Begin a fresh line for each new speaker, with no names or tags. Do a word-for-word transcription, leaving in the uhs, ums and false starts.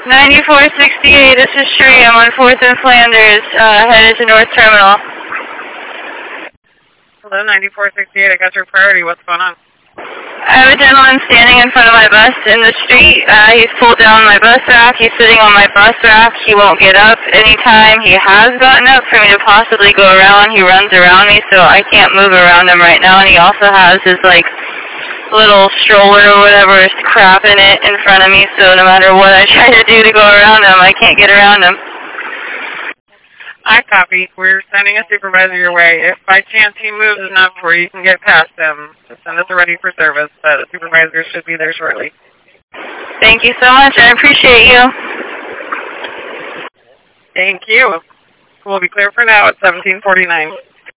ninety-four sixty-eight, this is Sheree. I'm on fourth and Flanders, uh, headed to North Terminal.
Hello, ninety-four sixty-eight. I got your priority. What's going on?
I have a gentleman standing in front of my bus in the street. Uh, he's pulled down my bus rack. He's sitting on my bus rack. He won't get up. Anytime he has gotten up for me to possibly go around, he runs around me, so I can't move around him right now. And he also has his, like, little stroller or whatever crap in it in front of me, so no matter what I try to do to go around him, I can't get around him.
I copy. We're sending a supervisor your way. If by chance he moves enough where you can get past him, send us a ready for service. Uh, the supervisor should be there shortly.
Thank you so much. I appreciate you.
Thank you. We'll be clear for now at seventeen forty-nine.